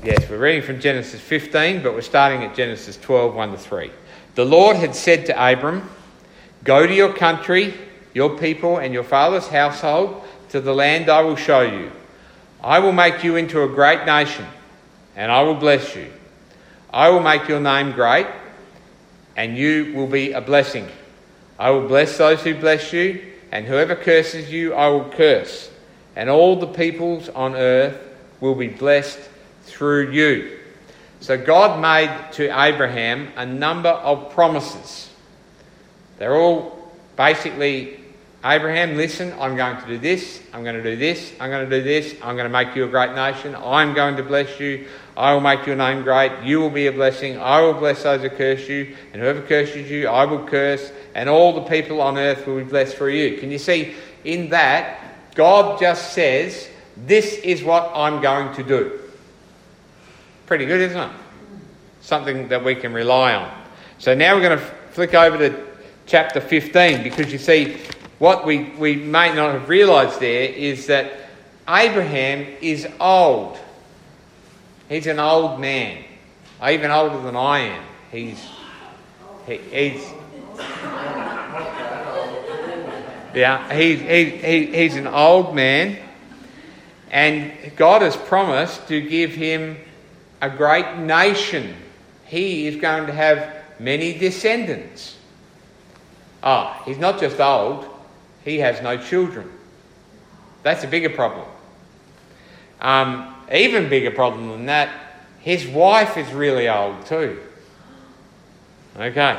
Yes, we're reading from Genesis 15, but we're starting at Genesis 12, 1-3. The Lord had said to Abram, "Go to your country, your people, and your father's household, to the land I will show you. I will make you into a great nation, and I will bless you. I will make your name great, and you will be a blessing. I will bless those who bless you, and whoever curses you I will curse. And all the peoples on earth will be blessed through you." So God made to Abraham a number of promises. They're all basically, Abraham, listen, I'm going to do this, I'm going to do this, I'm going to do this, I'm going to make you a great nation, I'm going to bless you, I will make your name great, you will be a blessing, I will bless those who curse you, and whoever curses you I will curse, and all the people on earth will be blessed through you. Can you see in that, God just says, this is what I'm going to do. Pretty good, isn't it? Something that we can rely on. So now we're going to flick over to chapter 15, because you see, what we may not have realised there is that Abraham is old. He's an old man, even older than I am. He's an old man, and God has promised to give him a great nation. He is going to have many descendants. He's not just old, he has no children. That's a bigger problem. Even bigger problem than that, his wife is really old too. Okay.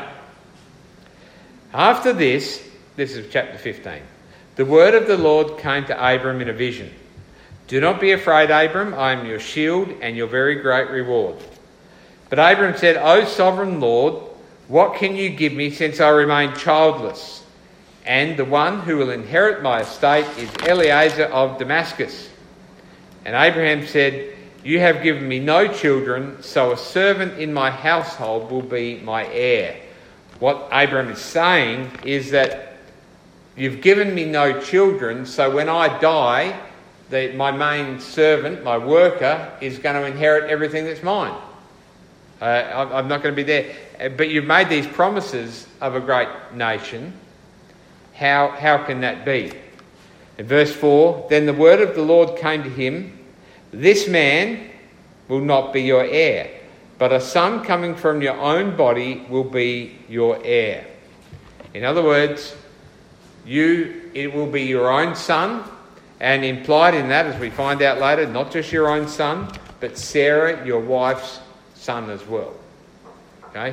After this is chapter 15. The word of the Lord came to Abram in a vision. "Do not be afraid, Abram, I am your shield and your very great reward." But Abram said, "O sovereign Lord, what can you give me since I remain childless? And the one who will inherit my estate is Eliezer of Damascus." And Abraham said, "You have given me no children, so a servant in my household will be my heir." What Abraham is saying is that you've given me no children, so when I die, my main servant, my worker, is going to inherit everything that's mine. I'm not going to be there. But you've made these promises of a great nation. How can that be? In verse 4, "Then the word of the Lord came to him, 'This man will not be your heir, but a son coming from your own body will be your heir.'" In other words, it will be your own son, and implied in that, as we find out later, not just your own son, but Sarah, your wife's son as well. Okay?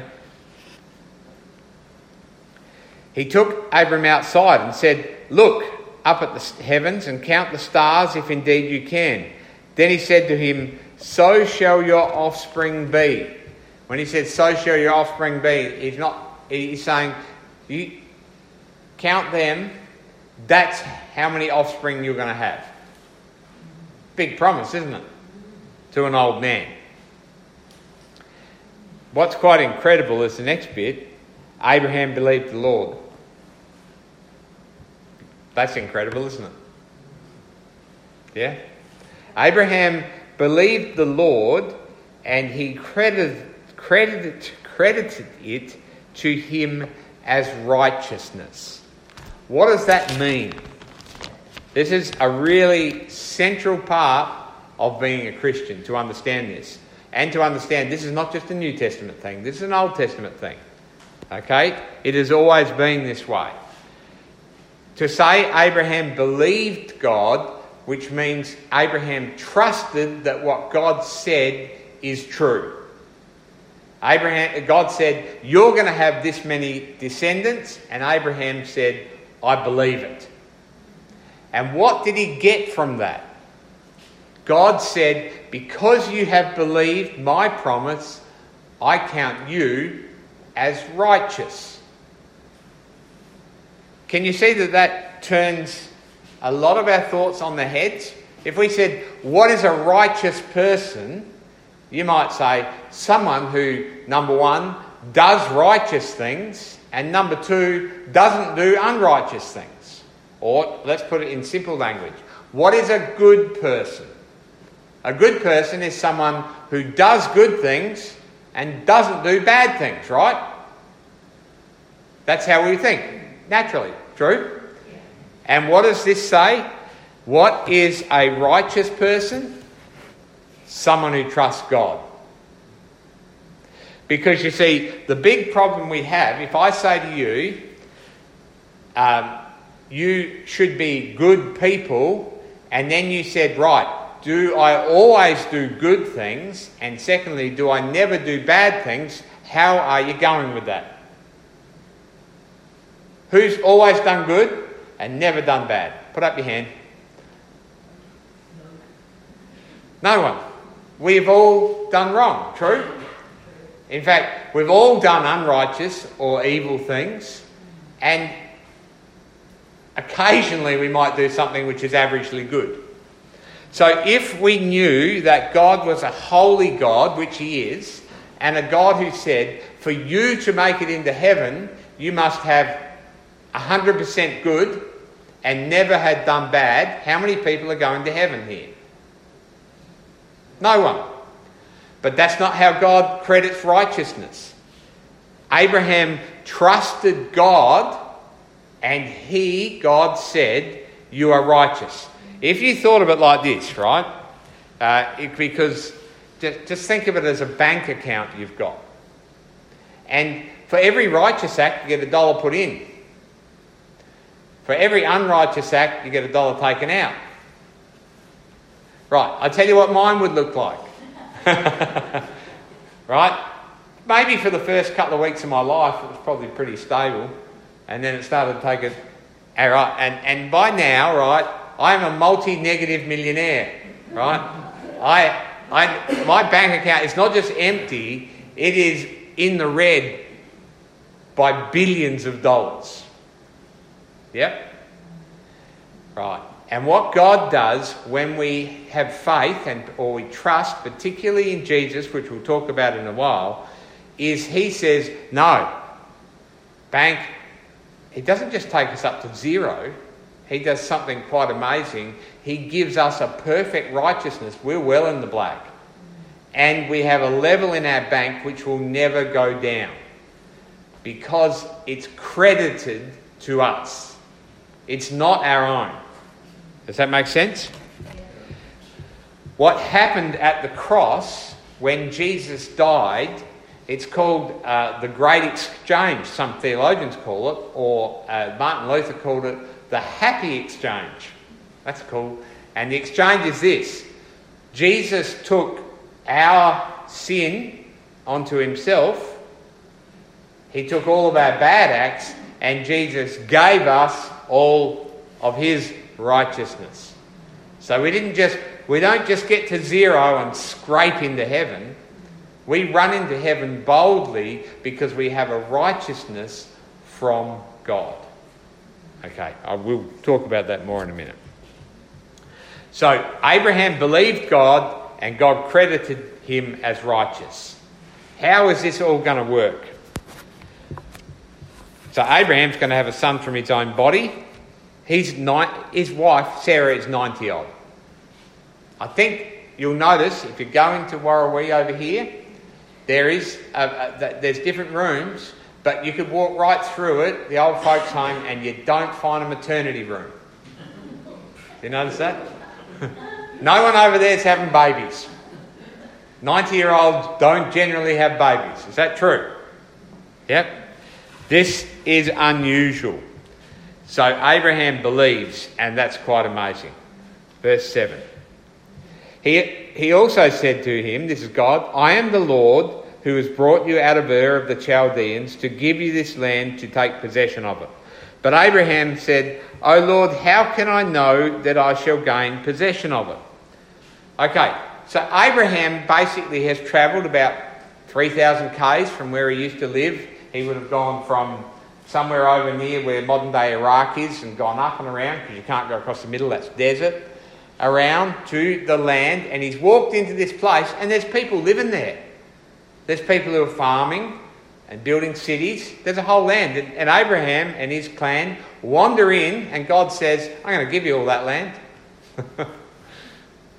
He took Abram outside and said, "Look up at the heavens and count the stars if indeed you can." Then he said to him, "So shall your offspring be." When he said, "So shall your offspring be," he's saying, you count them, that's how many offspring you're going to have. Big promise, isn't it? To an old man. What's quite incredible is the next bit. Abraham believed the Lord. That's incredible, isn't it? Yeah? Abraham believed the Lord, and he credited it to him as righteousness. What does that mean? This is a really central part of being a Christian, to understand this. And to understand this is not just a New Testament thing, this is an Old Testament thing. Okay? It has always been this way. To say Abraham believed God, which means Abraham trusted that what God said is true. God said, "You're going to have this many descendants," and Abraham said, "I believe it." And what did he get from that? God said, "Because you have believed my promise, I count you as righteous." Can you see that turns a lot of our thoughts on their heads? If we said, what is a righteous person? You might say, someone who, number one, does righteous things, and number two, doesn't do unrighteous things. Or, let's put it in simple language, what is a good person? A good person is someone who does good things and doesn't do bad things, right? That's how we think, naturally. True? And what does this say? What is a righteous person? Someone who trusts God. Because you see, the big problem we have, if I say to you, you should be good people, and then you said, right, do I always do good things? And secondly, do I never do bad things? How are you going with that? Who's always done good and never done bad? Put up your hand. No one. We've all done wrong, true? In fact, we've all done unrighteous or evil things, and occasionally we might do something which is averagely good. So if we knew that God was a holy God, which he is, and a God who said, for you to make it into heaven, you must have 100% good and never had done bad, how many people are going to heaven here? No one. But that's not how God credits righteousness. Abraham trusted God, and God said, you are righteous. If you thought of it like this, right? Because just think of it as a bank account you've got. And for every righteous act, you get $1 put in. For every unrighteous act, you get $1 taken out. Right, I'll tell you what mine would look like. Right? Maybe for the first couple of weeks of my life, it was probably pretty stable. And then it started to take it. All right, and by now, right, I'm a multi-negative millionaire, right? My bank account is not just empty, it is in the red by billions of dollars. Yep. Right. And what God does when we have faith or we trust, particularly in Jesus, which we'll talk about in a while, is he says, no, bank, he doesn't just take us up to zero. He does something quite amazing. He gives us a perfect righteousness. We're well in the black. And we have a level in our bank which will never go down because it's credited to us. It's not our own. Does that make sense? What happened at the cross when Jesus died, it's called the Great Exchange, some theologians call it, or Martin Luther called it the Happy Exchange. That's cool. And the exchange is this. Jesus took our sin onto himself. He took all of our bad acts, and Jesus gave us all of his righteousness. So we don't just get to zero and scrape into heaven. We run into heaven boldly because we have a righteousness from God. Okay, I will talk about that more in a minute. So Abraham believed God and God credited him as righteous. How is this all going to work? So Abraham's going to have a son from his own body. His wife, Sarah, is 90 odd. I think you'll notice if you're going to Warrawee over here, there's different rooms, but you could walk right through it, the old folks' home, and you don't find a maternity room. You notice that? No one over there is having babies. 90-year-olds don't generally have babies. Is that true? Yep. This is unusual. So Abraham believes, and that's quite amazing. Verse 7. He also said to him, this is God, I am the Lord who has brought you out of Ur of the Chaldeans to give you this land to take possession of it. But Abraham said, O Lord, how can I know that I shall gain possession of it? Okay, so Abraham basically has travelled about 3,000 k's from where he used to live. He would have gone from somewhere over near where modern-day Iraq is and gone up and around, because you can't go across the middle, that's desert, around to the land, and he's walked into this place, and there's people living there. There's people who are farming and building cities. There's a whole land. And Abraham and his clan wander in, and God says, I'm going to give you all that land.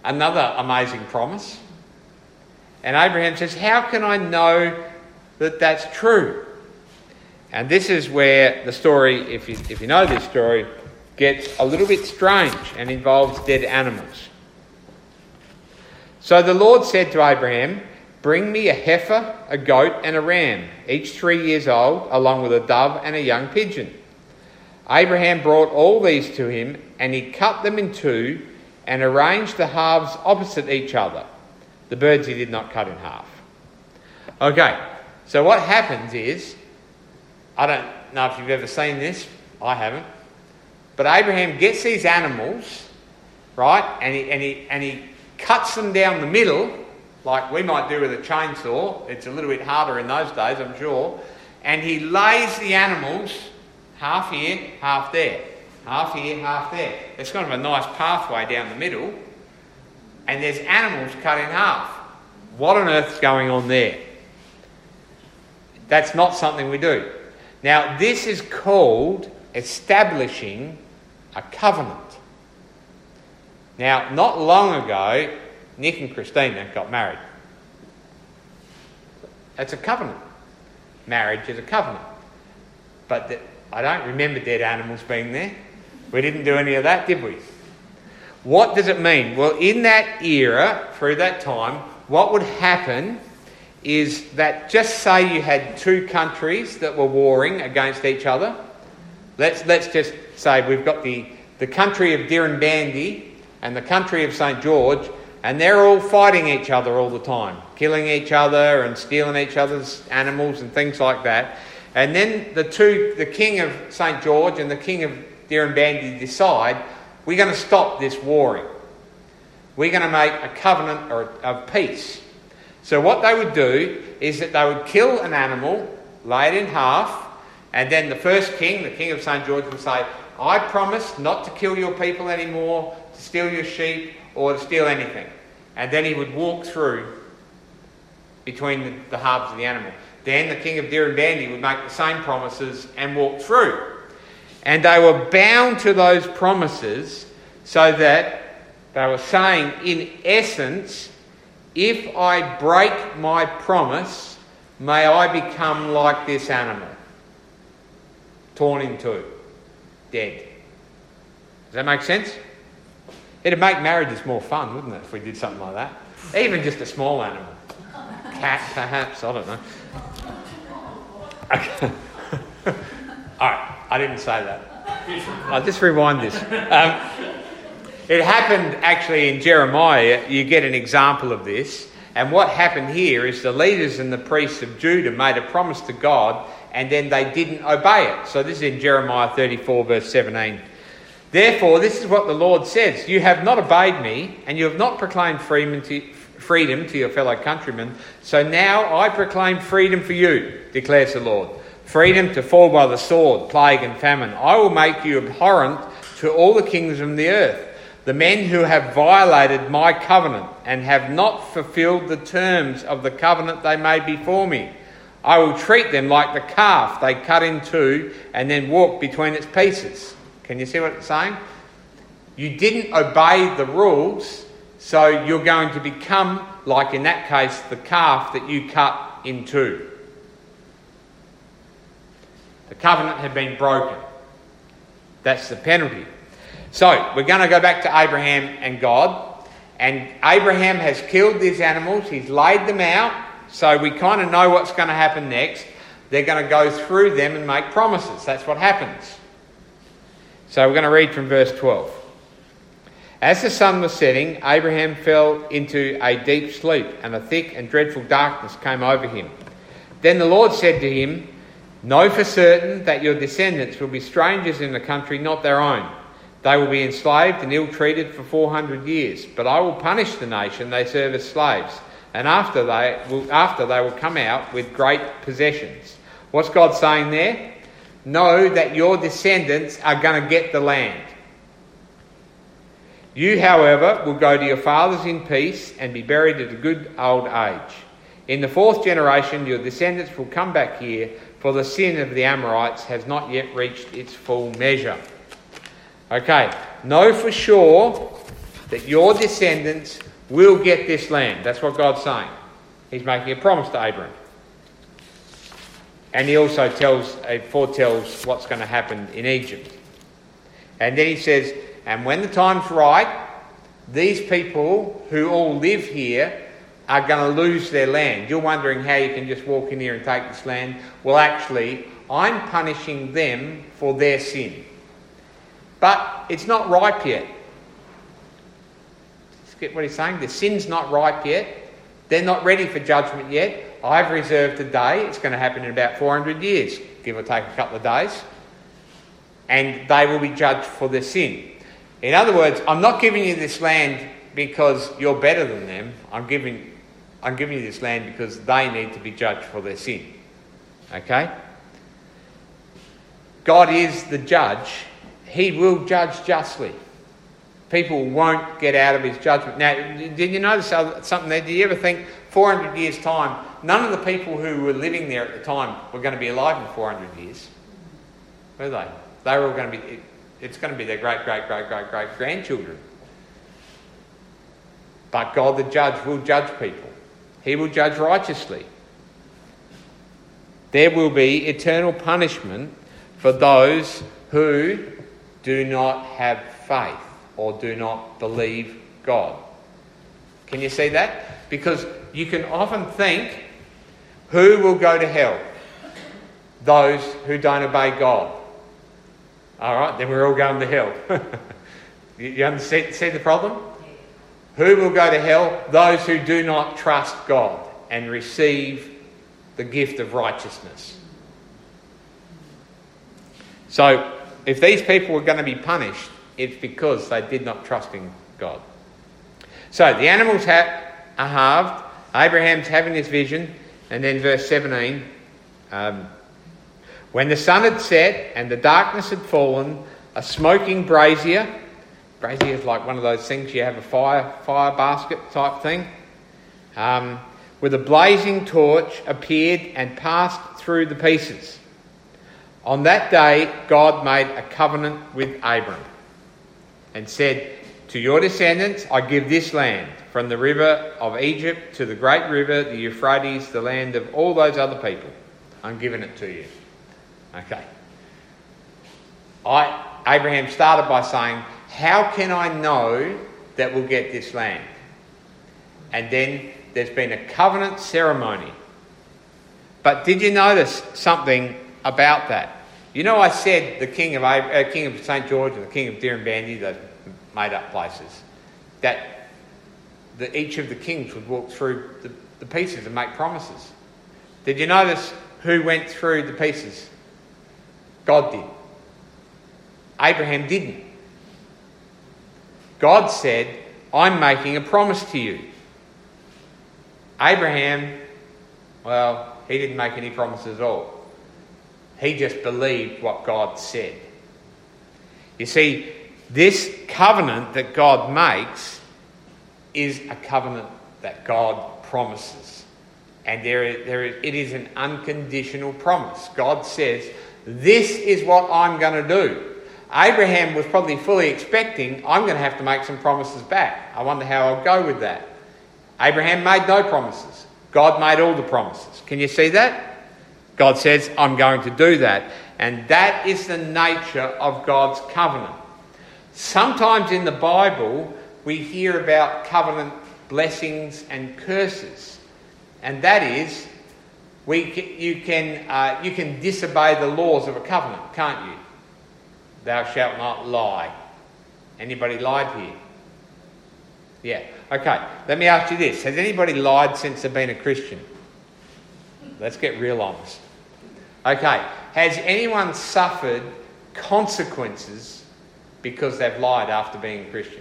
another amazing promise. And Abraham says, how can I know that that's true? And this is where the story, if you know this story, gets a little bit strange and involves dead animals. So the Lord said to Abraham, bring me a heifer, a goat and a ram, each 3 years old, along with a dove and a young pigeon. Abraham brought all these to him, and he cut them in two and arranged the halves opposite each other. The birds he did not cut in half. Okay, so what happens is, I don't know if you've ever seen this, I haven't, but Abraham gets these animals, right, and he cuts them down the middle, like we might do with a chainsaw. It's a little bit harder in those days, I'm sure. And he lays the animals half here, half there. Half here, half there. It's kind of a nice pathway down the middle. And there's animals cut in half. What on earth's going on there? That's not something we do. Now, this is called establishing a covenant. Now, not long ago, Nick and Christina got married. That's a covenant. Marriage is a covenant. But I don't remember dead animals being there. We didn't do any of that, did we? What does it mean? Well, in that era, through that time, what would happen is that, just say you had two countries that were warring against each other. Let's just say we've got the country of Dirranbandi and the country of St. George, and they're all fighting each other all the time, killing each other and stealing each other's animals and things like that. And then the king of St. George and the king of Dirranbandi decide, we're going to stop this warring. We're going to make a covenant of peace. So what they would do is that they would kill an animal, lay it in half, and then the first king, the king of St. George, would say, I promise not to kill your people anymore, to steal your sheep, or to steal anything. And then he would walk through between the halves of the animal. Then the king of Dirranbandi would make the same promises and walk through. And they were bound to those promises, so that they were saying, in essence, if I break my promise, may I become like this animal, torn in two, dead. Does that make sense? It'd make marriages more fun, wouldn't it, if we did something like that? Even just a small animal. Cat, perhaps, I don't know. Okay. Alright, I didn't say that. I'll just rewind this. It happened actually in Jeremiah. You get an example of this. And what happened here is the leaders and the priests of Judah made a promise to God, and then they didn't obey it. So this is in Jeremiah 34 verse 17. Therefore, this is what the Lord says. You have not obeyed me, and you have not proclaimed freedom to your fellow countrymen. So now I proclaim freedom for you, declares the Lord. Freedom to fall by the sword, plague and famine. I will make you abhorrent to all the kingdoms of the earth. The men who have violated my covenant and have not fulfilled the terms of the covenant they made before me. I will treat them like the calf they cut in two and then walk between its pieces. Can you see what it's saying? You didn't obey the rules, so you're going to become, like in that case, the calf that you cut in two. The covenant had been broken. That's the penalty. So, we're going to go back to Abraham and God. And Abraham has killed these animals. He's laid them out. So we kind of know what's going to happen next. They're going to go through them and make promises. That's what happens. So we're going to read from verse 12. As the sun was setting, Abraham fell into a deep sleep, and a thick and dreadful darkness came over him. Then the Lord said to him, know for certain that your descendants will be strangers in the country not their own. They will be enslaved and ill-treated for 400 years, but I will punish the nation they serve as slaves, and after they will come out with great possessions. What's God saying there? Know that your descendants are going to get the land. You, however, will go to your fathers in peace and be buried at a good old age. In the fourth generation, your descendants will come back here, for the sin of the Amorites has not yet reached its full measure. Okay, know for sure that your descendants will get this land. That's what God's saying. He's making a promise to Abraham. And he also foretells what's going to happen in Egypt. And then he says, and when the time's right, these people who all live here are going to lose their land. You're wondering how you can just walk in here and take this land. Well, actually, I'm punishing them for their sin. But it's not ripe yet. Just get what he's saying? The sin's not ripe yet. They're not ready for judgment yet. I've reserved a day. It's going to happen in about 400 years, give or take a couple of days. And they will be judged for their sin. In other words, I'm not giving you this land because you're better than them. I'm giving you this land because they need to be judged for their sin. Okay? God is the judge. He will judge justly. People won't get out of his judgment. Now, did you notice something there? Did you ever think 400 years' time, none of the people who were living there at the time were going to be alive in 400 years? Were they? They were all going to be... It's going to be their great-grandchildren. But God the judge will judge people. He will judge righteously. There will be eternal punishment for those who do not have faith or do not believe God. Can you see that? Because you can often think, who will go to hell? Those who don't obey God. All right, then we're all going to hell. You understand see the problem? Who will go to hell? Those who do not trust God and receive the gift of righteousness. So, if these people were going to be punished, it's because they did not trust in God. So, the animals are halved. Abraham's having this vision. And then verse 17... when the sun had set and the darkness had fallen, a smoking brazier is like one of those things you have a fire basket type thing, with a blazing torch appeared and passed through the pieces. On that day, God made a covenant with Abram and said, to your descendants I give this land, from the river of Egypt to the great river, the Euphrates, the land of all those other people. I'm giving it to you. Okay. Abraham started by saying, how can I know that we'll get this land? And then there's been a covenant ceremony. But did you notice something about that? You know, I said the king of St. George and the king of Dirranbandi, those made-up places, that each of the kings would walk through the pieces and make promises. Did you notice who went through the pieces? God did. Abraham didn't. God said, I'm making a promise to you. Abraham, well, he didn't make any promises at all. He just believed what God said. You see, this covenant that God makes is a covenant that God promises. And it is an unconditional promise. God says, this is what I'm going to do. Abraham was probably fully expecting, I'm going to have to make some promises back. I wonder how I'll go with that. Abraham made no promises. God made all the promises. Can you see that? God says, I'm going to do that. And that is the nature of God's covenant. Sometimes in the Bible, we hear about covenant blessings and curses. And that is, you can disobey the laws of a covenant, can't you? Thou shalt not lie. Anybody lied here? Yeah. Okay, let me ask you this. Has anybody lied since they've been a Christian? Let's get real honest. Okay, has anyone suffered consequences because they've lied after being a Christian?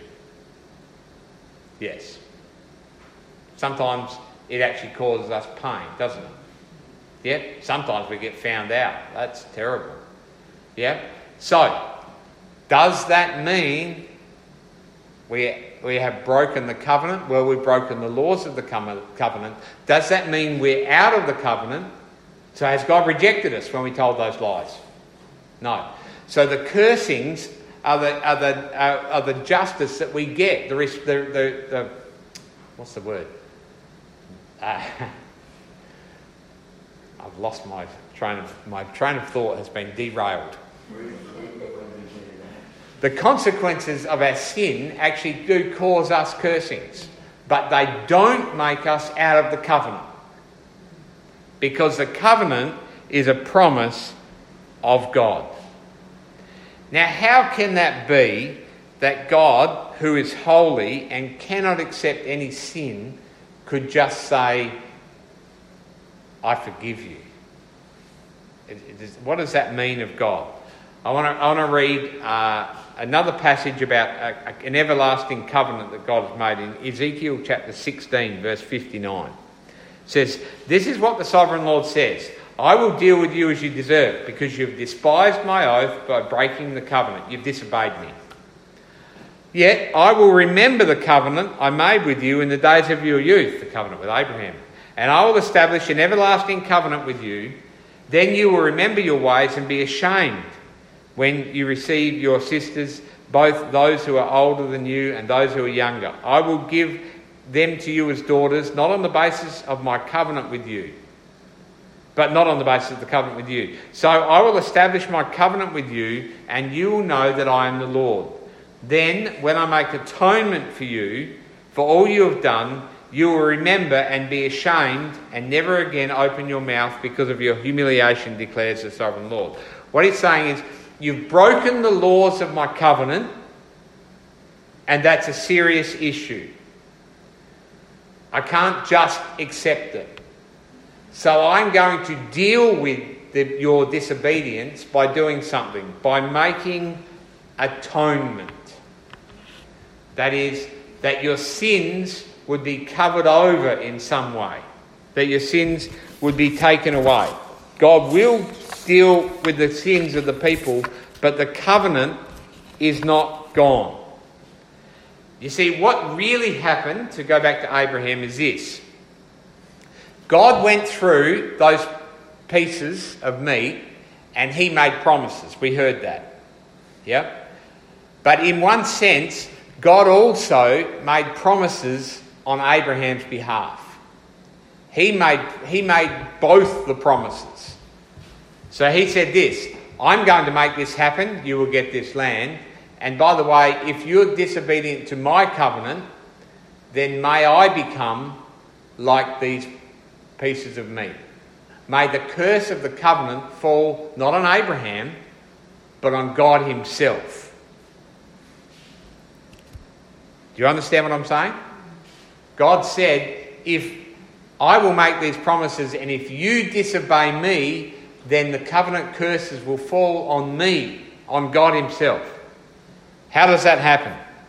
Yes. Sometimes it actually causes us pain, doesn't it? Yep. Sometimes we get found out. That's terrible. Yep. So, does that mean we have broken the covenant? Well, we've broken the laws of the covenant. Does that mean we're out of the covenant? So has God rejected us when we told those lies? No. So the cursings are the justice that we get. The what's the word? I've lost my train of thought has been derailed. The consequences of our sin actually do cause us cursings, but they don't make us out of the covenant, because the covenant is a promise of God. Now, how can that be that God, who is holy and cannot accept any sin, could just say, I forgive you? What does that mean of God? I want to read another passage about an everlasting covenant that God has made in Ezekiel chapter 16, verse 59. It says, "This is what the sovereign Lord says. I will deal with you as you deserve, because you've despised my oath by breaking the covenant. You've disobeyed me. Yet I will remember the covenant I made with you in the days of your youth," the covenant with Abraham, "and I will establish an everlasting covenant with you. Then you will remember your ways and be ashamed when you receive your sisters, both those who are older than you and those who are younger. I will give them to you as daughters, not on the basis of my covenant with you, but not on the basis of the covenant with you. So I will establish my covenant with you, and you will know that I am the Lord. Then, when I make atonement for you, for all you have done, you will remember and be ashamed and never again open your mouth because of your humiliation, declares the sovereign Lord." What he's saying is, you've broken the laws of my covenant, and that's a serious issue. I can't just accept it. So I'm going to deal with your disobedience by doing something, by making atonement. That is, that your sins would be covered over in some way, that your sins would be taken away. God will deal with the sins of the people, but the covenant is not gone. You see, what really happened, to go back to Abraham, is this. God went through those pieces of meat and he made promises. We heard that. Yep. But in one sense, God also made promises on Abraham's behalf. He made both the promises. So he said this, I'm going to make this happen, you will get this land. And by the way, if you're disobedient to my covenant, then may I become like these pieces of meat. May the curse of the covenant fall not on Abraham, but on God himself. Do you understand what I'm saying? God said, if I will make these promises and if you disobey me, then the covenant curses will fall on me, on God himself. How does that happen?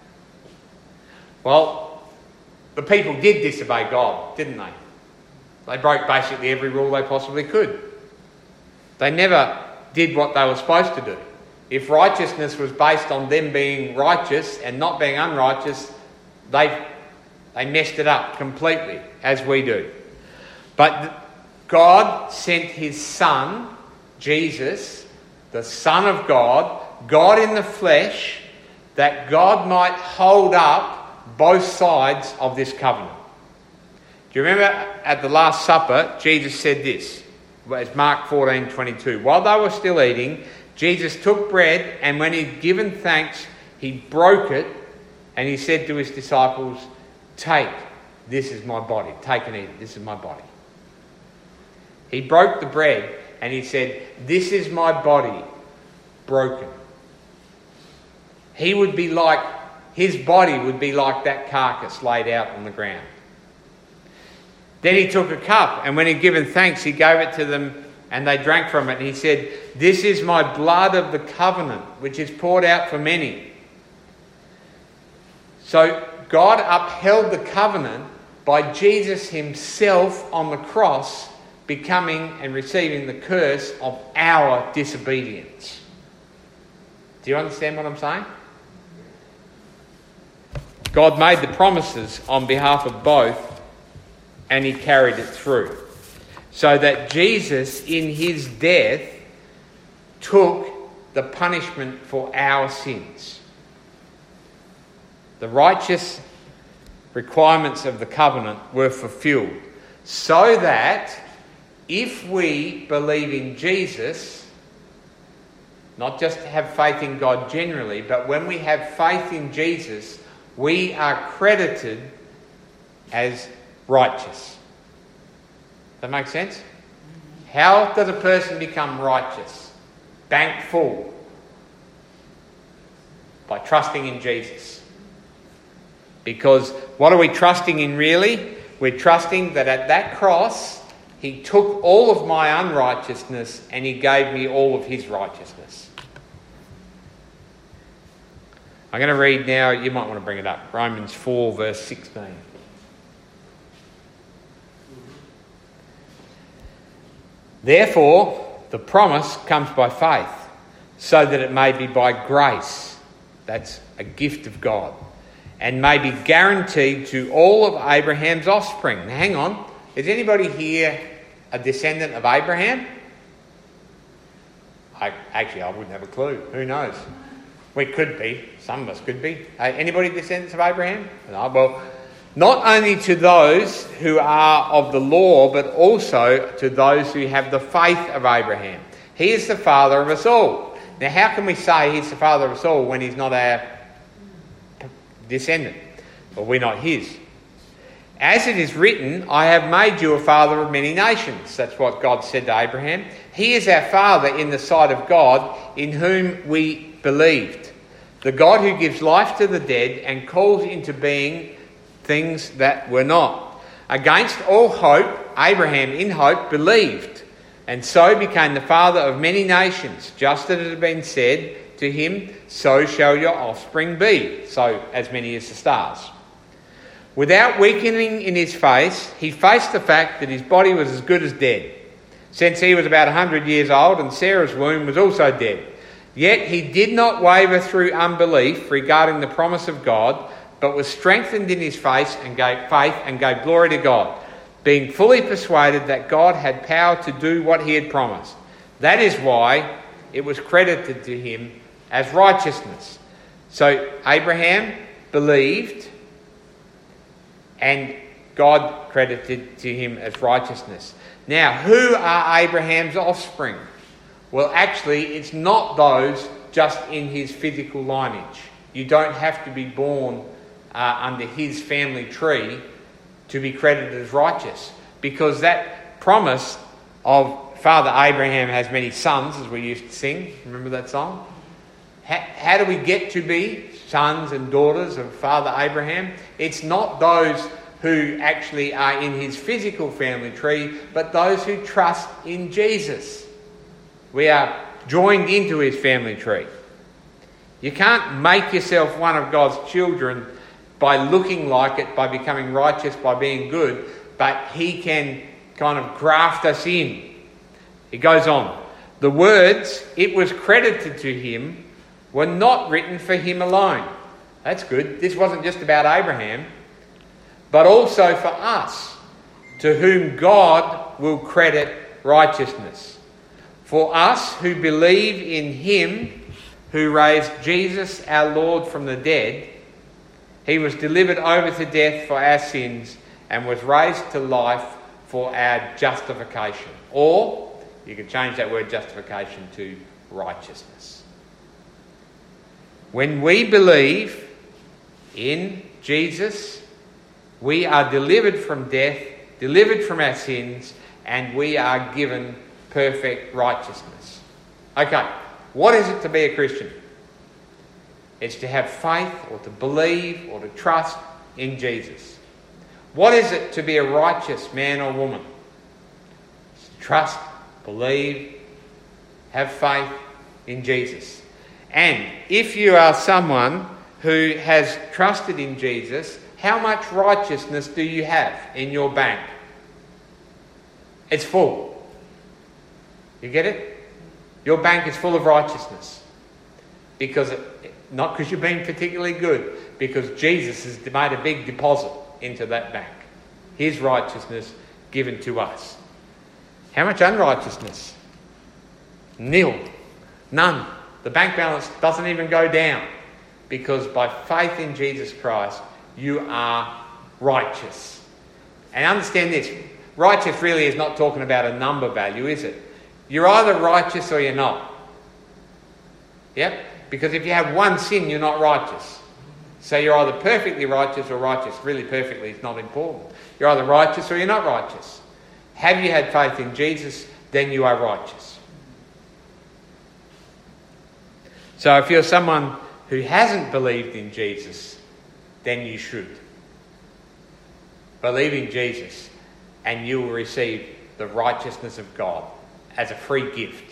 Well, the people did disobey God, didn't they? They broke basically every rule they possibly could. They never did what they were supposed to do. If righteousness was based on them being righteous and not being unrighteous, they messed it up completely, as we do. But God sent his Son, Jesus, the Son of God, God in the flesh, that God might hold up both sides of this covenant. Do you remember at the Last Supper, Jesus said this, it's Mark 14:22. While they were still eating, Jesus took bread, and when he'd given thanks, he broke it, and he said to his disciples, take, this is my body. Take and eat it, this is my body. He broke the bread, and he said, this is my body broken. His body would be like that carcass laid out on the ground. Then he took a cup, and when he'd given thanks, he gave it to them, and they drank from it. And he said, this is my blood of the covenant, which is poured out for many. So God upheld the covenant by Jesus himself on the cross becoming and receiving the curse of our disobedience. Do you understand what I'm saying? God made the promises on behalf of both, and he carried it through. So that Jesus, in his death, took the punishment for our sins. The righteous requirements of the covenant were fulfilled so that if we believe in Jesus, not just have faith in God generally, but when we have faith in Jesus, we are credited as righteous. Does that make sense? How does a person become righteous? Bank full. By trusting in Jesus. Because what are we trusting in really? We're trusting that at that cross, he took all of my unrighteousness and he gave me all of his righteousness. I'm going to read now, you might want to bring it up, Romans 4 verse 16. Therefore, the promise comes by faith, so that it may be by grace. That's a gift of God. And may be guaranteed to all of Abraham's offspring. Now hang on, is anybody here a descendant of Abraham? I wouldn't have a clue. Who knows? We could be. Some of us could be. Anybody descendants of Abraham? No. Well, not only to those who are of the law, but also to those who have the faith of Abraham. He is the father of us all. Now, how can we say he's the father of us all when he's not our descendant? Well, we're not his. As it is written, I have made you a father of many nations. That's what God said to Abraham. He is our father in the sight of God, in whom we believed. The God who gives life to the dead and calls into being things that were not. Against all hope, Abraham in hope believed, and so became the father of many nations, just as it had been said to him, so shall your offspring be, so as many as the stars. Without weakening in his face, he faced the fact that his body was as good as dead, since he was about 100 years old and Sarah's womb was also dead. Yet he did not waver through unbelief regarding the promise of God, but was strengthened in his faith and gave glory to God, being fully persuaded that God had power to do what he had promised. That is why it was credited to him as righteousness. So Abraham believed and God credited to him as righteousness. Now, who are Abraham's offspring? Well, actually, it's not those just in his physical lineage. You don't have to be born under his family tree to be credited as righteous, because that promise of Father Abraham has many sons, as we used to sing, remember that song? How do we get to be sons and daughters of Father Abraham? It's not those who actually are in his physical family tree, but those who trust in Jesus. We are joined into his family tree. You can't make yourself one of God's children by looking like it, by becoming righteous, by being good, but he can kind of graft us in. He goes on. The words, it was credited to him, were not written for him alone. That's good. This wasn't just about Abraham, but also for us, to whom God will credit righteousness. For us who believe in him who raised Jesus our Lord from the dead, he was delivered over to death for our sins and was raised to life for our justification. Or, you could change that word justification to righteousness. When we believe in Jesus, we are delivered from death, delivered from our sins, and we are given perfect righteousness. Okay, what is it to be a Christian? It's to have faith or to believe or to trust in Jesus. What is it to be a righteous man or woman? It's to trust, believe, have faith in Jesus. And if you are someone who has trusted in Jesus, how much righteousness do you have in your bank? It's full. You get it? Your bank is full of righteousness. Not because you've been particularly good, because Jesus has made a big deposit into that bank. His righteousness given to us. How much unrighteousness? Nil. None. The bank balance doesn't even go down, because by faith in Jesus Christ, you are righteous. And understand this, righteous really is not talking about a number value, is it? You're either righteous or you're not. Yep? Because if you have one sin, you're not righteous. So you're either perfectly righteous or righteous. Really, perfectly is not important. You're either righteous or you're not righteous. Have you had faith in Jesus? Then you are righteous. So if you're someone who hasn't believed in Jesus, then you should. Believe in Jesus and you will receive the righteousness of God as a free gift.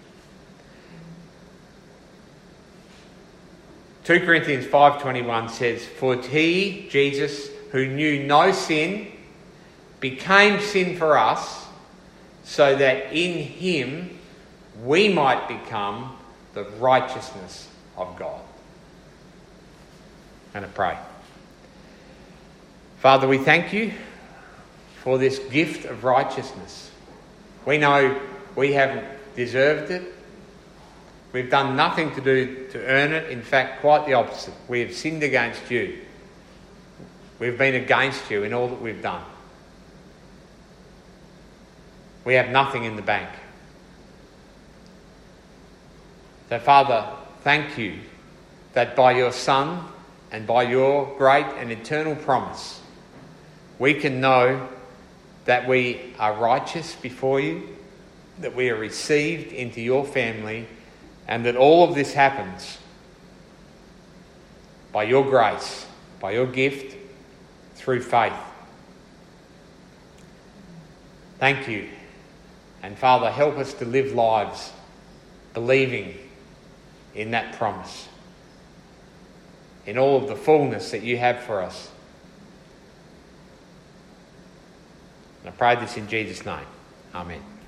2 Corinthians 5:21 says, "For he, Jesus, who knew no sin, became sin for us, so that in him we might become the righteousness of God." I'm going to pray. Father, we thank you for this gift of righteousness. We know we haven't deserved it. We've done nothing to earn it. In fact, quite the opposite. We have sinned against you. We've been against you in all that we've done. We have nothing in the bank. So, Father, thank you that by your Son and by your great and eternal promise, we can know that we are righteous before you, that we are received into your family, and that all of this happens by your grace, by your gift, through faith. Thank you. And Father, help us to live lives believing in that promise, in all of the fullness that you have for us. And I pray this in Jesus' name. Amen.